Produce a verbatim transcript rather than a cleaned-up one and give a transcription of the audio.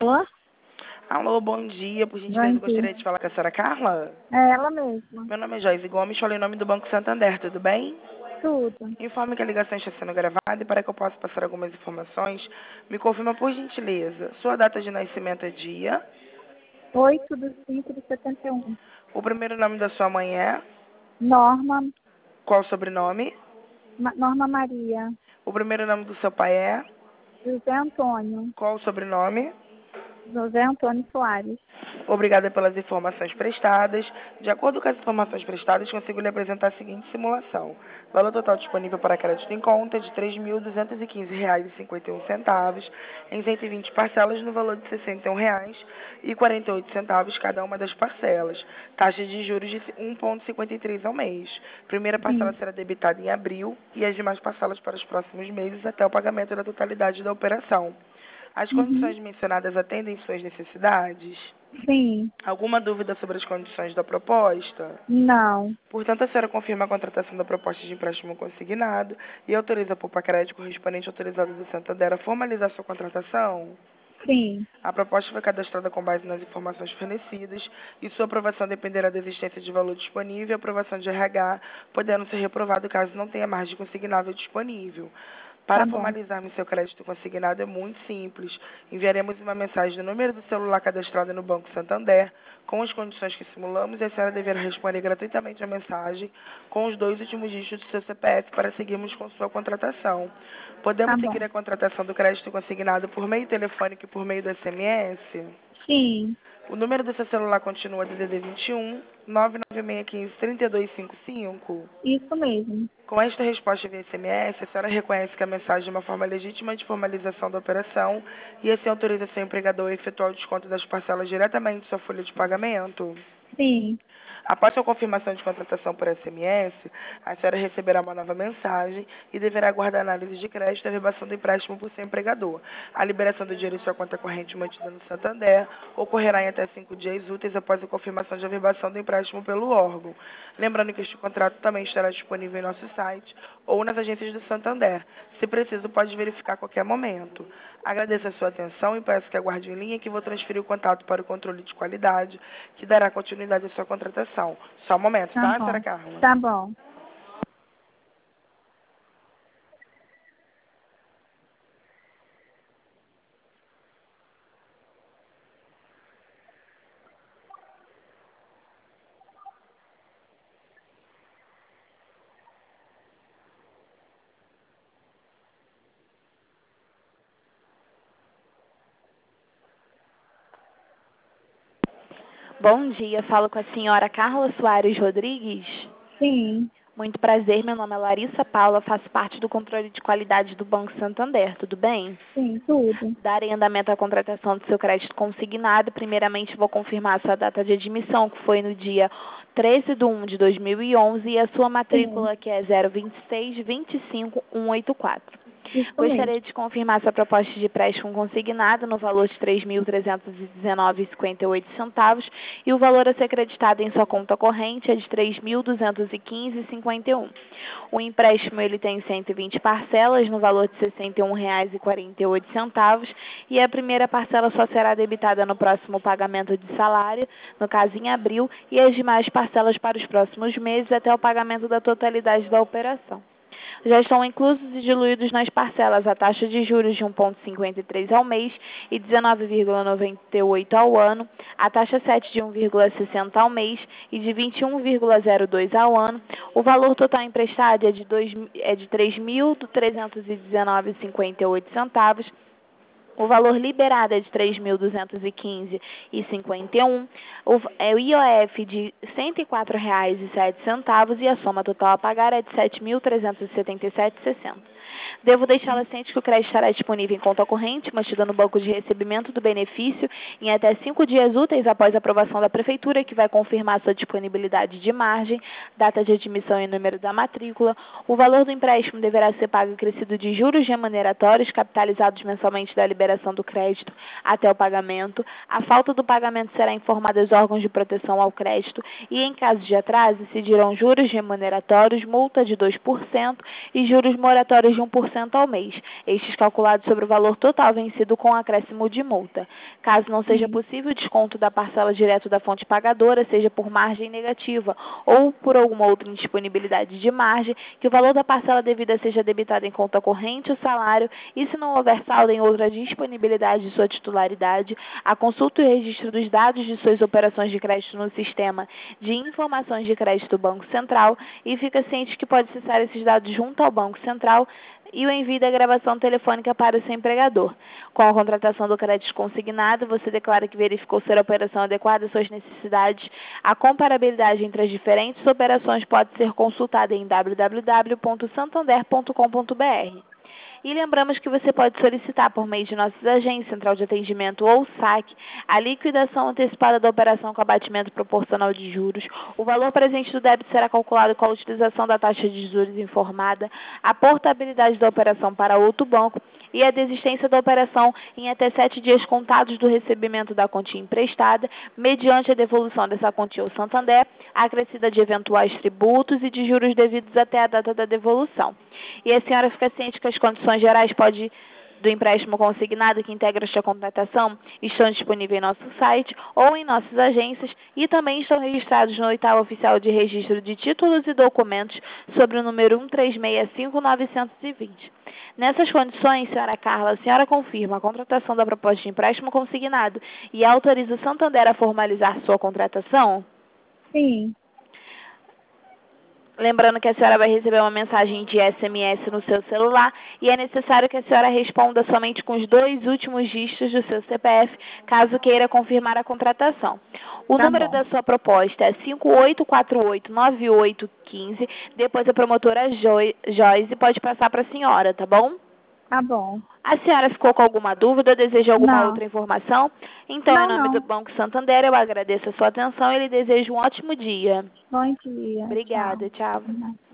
Alô? Alô, bom dia. Por gentileza, Bom eu gostaria dia. de falar com a senhora Carla. É ela mesma. Meu nome é Joyce Gomes, falei em nome do Banco Santander, tudo bem? Tudo. Informe que a ligação está sendo gravada e para que eu possa passar algumas informações, me confirma por gentileza. Sua data de nascimento é dia, oito de cinco de setenta e um. o primeiro nome da sua mãe é, Norma, qual o sobrenome, Ma- Norma Maria. o primeiro nome do seu pai é, José Antônio. qual o sobrenome. José Antônio Soares. Obrigada pelas informações prestadas. De acordo com as informações prestadas, consigo lhe apresentar a seguinte simulação. Valor total disponível para crédito em conta de três mil duzentos e quinze reais e cinquenta e um centavos, em cento e vinte parcelas no valor de sessenta e um reais e quarenta e oito centavos cada uma das parcelas. Taxa de juros de um vírgula cinquenta e três ao mês. Primeira parcela Sim. será debitada em abril e as demais parcelas para os próximos meses até o pagamento da totalidade da operação. As Uhum. condições mencionadas atendem suas necessidades? Sim. Alguma dúvida sobre as condições da proposta? Não. Portanto, a senhora confirma a contratação da proposta de empréstimo consignado e autoriza a Poupa Crédito correspondente autorizado do Santander a formalizar sua contratação? Sim. A proposta foi cadastrada com base nas informações fornecidas e sua aprovação dependerá da existência de valor disponível e aprovação de R H, podendo ser reprovado caso não tenha margem consignável disponível. Tá Para bom. formalizarmos seu crédito consignado é muito simples. Enviaremos uma mensagem no número do celular cadastrado no Banco Santander, com as condições que simulamos, e a senhora deverá responder gratuitamente a mensagem com os dois últimos dígitos do seu C P F para seguirmos com sua contratação. Tá Podemos seguir bom. a contratação do crédito consignado por meio telefônico e por meio do S M S? Sim. O número do seu celular continua D D D vinte e um, nove nove seis um cinco, três dois cinco cinco? Isso mesmo. Com esta resposta via S M S, a senhora reconhece que a mensagem é uma forma legítima de formalização da operação e assim autoriza seu empregador a efetuar o desconto das parcelas diretamente de sua folha de pagamento? Sim. Após sua confirmação de contratação por S M S, a senhora receberá uma nova mensagem e deverá aguardar a análise de crédito e a verbação do empréstimo por seu empregador. A liberação do dinheiro em sua conta corrente mantida no Santander ocorrerá em até cinco dias úteis após a confirmação de averbação do empréstimo pelo órgão. Lembrando que este contrato também estará disponível em nosso site ou nas agências do Santander. Se preciso, pode verificar a qualquer momento. Agradeço a sua atenção e peço que aguarde em linha que vou transferir o contato para o controle de qualidade, que dará continuidade à sua contratação. Só um momento, Tá tá, senhora bom. Carla? Tá bom. Bom dia, falo com a senhora Carla Soares Rodrigues. Sim. Muito prazer, meu nome é Larissa Paula, faço parte do controle de qualidade do Banco Santander, tudo bem? Sim, tudo. Darei andamento à contratação do seu crédito consignado. Primeiramente, vou confirmar a sua data de admissão, que foi no dia treze de um de dois mil e onze, e a sua Sim. matrícula, que é zero vinte e seis, vinte e cinco, cento e oitenta e quatro. Isso mesmo. Gostaria de confirmar sua proposta de empréstimo consignado no valor de três mil trezentos e dezenove reais e cinquenta e oito centavos e o valor a ser creditado em sua conta corrente é de três mil duzentos e quinze reais e cinquenta e um centavos. O empréstimo ele tem cento e vinte parcelas no valor de sessenta e um reais e quarenta e oito centavos e a primeira parcela só será debitada no próximo pagamento de salário, no caso em abril, e as demais parcelas para os próximos meses até o pagamento da totalidade da operação. Já estão inclusos e diluídos nas parcelas a taxa de juros de um vírgula cinquenta e três ao mês e dezenove vírgula noventa e oito ao ano, a taxa sete de um vírgula sessenta ao mês e de vinte e um vírgula zero dois ao ano. O valor total emprestado é de, dois, é de três mil trezentos e dezenove reais e cinquenta e oito centavos. O valor liberado é de três mil duzentos e quinze reais e cinquenta e um centavos, o, é o I O F de cento e quatro reais e sete centavos e a soma total a pagar é de sete mil trezentos e setenta e sete reais e sessenta centavos. Devo deixá-la ciente que o crédito estará disponível em conta corrente, mantida no banco de recebimento do benefício, em até cinco dias úteis após a aprovação da Prefeitura, que vai confirmar sua disponibilidade de margem, data de admissão e número da matrícula. O valor do empréstimo deverá ser pago acrescido de juros remuneratórios, capitalizados mensalmente da liberação do crédito até o pagamento. A falta do pagamento será informada aos órgãos de proteção ao crédito e, em caso de atraso, incidirão juros remuneratórios, multa de dois por cento e juros moratórios de um por cento ao mês, estes calculados sobre o valor total vencido com acréscimo de multa. Caso não seja Sim. possível o desconto da parcela direto da fonte pagadora, seja por margem negativa ou por alguma outra indisponibilidade de margem, que o valor da parcela devida seja debitado em conta corrente ou salário, e se não houver saldo em outra disponibilidade de sua titularidade, a consulta e o registro dos dados de suas operações de crédito no sistema de informações de crédito do Banco Central, e fica ciente que pode acessar esses dados junto ao Banco Central e o envio da gravação telefônica para o seu empregador. Com a contratação do crédito consignado, você declara que verificou ser a operação adequada às suas necessidades. A comparabilidade entre as diferentes operações pode ser consultada em w w w ponto santander ponto com ponto b r. E lembramos que você pode solicitar por meio de nossas agências, central de atendimento ou saque, a liquidação antecipada da operação com abatimento proporcional de juros. O valor presente do débito será calculado com a utilização da taxa de juros informada, a portabilidade da operação para outro banco e a desistência da operação em até sete dias contados do recebimento da quantia emprestada, mediante a devolução dessa quantia ao Santander, acrescida de eventuais tributos e de juros devidos até a data da devolução. E a senhora fica ciente que as condições gerais pode, do empréstimo consignado que integra esta contratação estão disponíveis em nosso site ou em nossas agências e também estão registrados no oitavo oficial de registro de títulos e documentos sobre o número um três seis cinco nove dois zero. Nessas condições, senhora Carla, a senhora confirma a contratação da proposta de empréstimo consignado e autoriza o Santander a formalizar sua contratação? Sim. Lembrando que a senhora vai receber uma mensagem de S M S no seu celular e é necessário que a senhora responda somente com os dois últimos dígitos do seu C P F, caso queira confirmar a contratação. O Tá número bom. da sua proposta é cinco oito quatro oito nove oito um cinco, depois a promotora Joy- Joyce pode passar para a senhora, tá bom? Tá bom. A senhora ficou com alguma dúvida, deseja alguma Não. outra informação? Então, Não, em nome não. do Banco Santander, eu agradeço a sua atenção e lhe desejo um ótimo dia. Bom dia. Obrigada, tchau. Tchau.